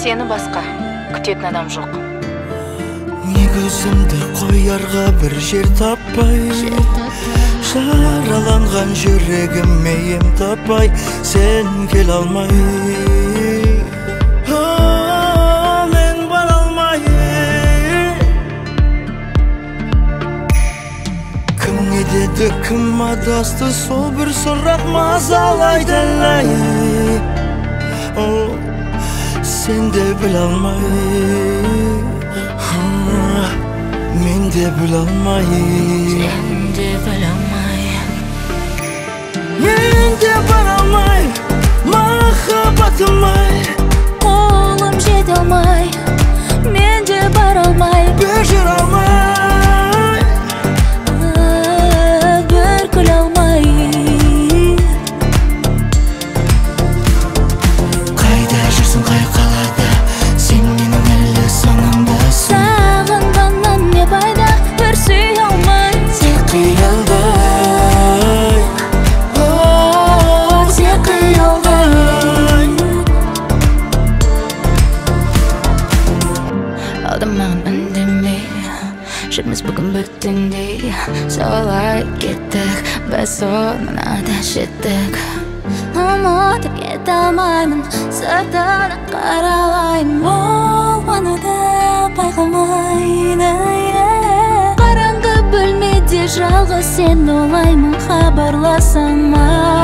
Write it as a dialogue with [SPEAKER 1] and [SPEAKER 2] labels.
[SPEAKER 1] сені басқа күтетін адам жоқ.
[SPEAKER 2] Не көзімді қоярға бір жер таппай, жараланған жүрегіме ем таппай, сен келе алмай, мен бара алмай. Кім не деді, кім адасты, сол бір сұрақ мазалайды әлі. Сен де біле алмай, мен де біле алмай,
[SPEAKER 1] Сен де біле алмай,
[SPEAKER 2] мен де бара алмай, махаббатым-ай.
[SPEAKER 1] қолым жете алмай, мен де бара алмай,
[SPEAKER 2] бір жүре алмай,
[SPEAKER 1] бір күле алмай.
[SPEAKER 2] қайда жүрсің, қай қалада, сен менің әлі санамдасың.
[SPEAKER 1] Сағынғаннан не пайда, бір сүй алмай,
[SPEAKER 2] Тек қиялдай, тек қиялдай.
[SPEAKER 1] алдамаған үндемей, жүрміз бүгін бүтіндей, солай кеттік, біз орнына да жеттік. Ұмытып кете алмаймын, сыртынан қаралаймын, ол оны да байқамайды. Қараңғы бөлмеде жалғыз сен олаймын, хабарласам